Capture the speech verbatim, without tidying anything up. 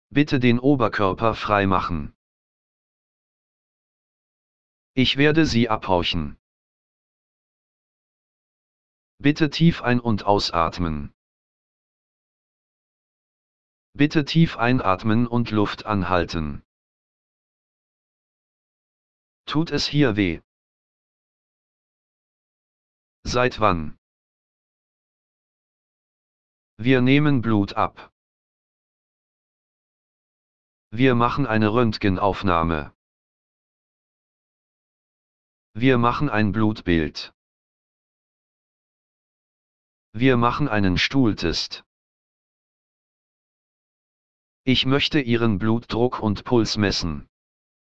Bitte den Oberkörper freimachen. Ich werde Sie abhorchen. Bitte tief ein- und ausatmen. Bitte tief einatmen und Luft anhalten. Tut es hier weh? Seit wann? Wir nehmen Blut ab. Wir machen eine Röntgenaufnahme. Wir machen ein Blutbild. Wir machen einen Stuhltest. Ich möchte Ihren Blutdruck und Puls messen.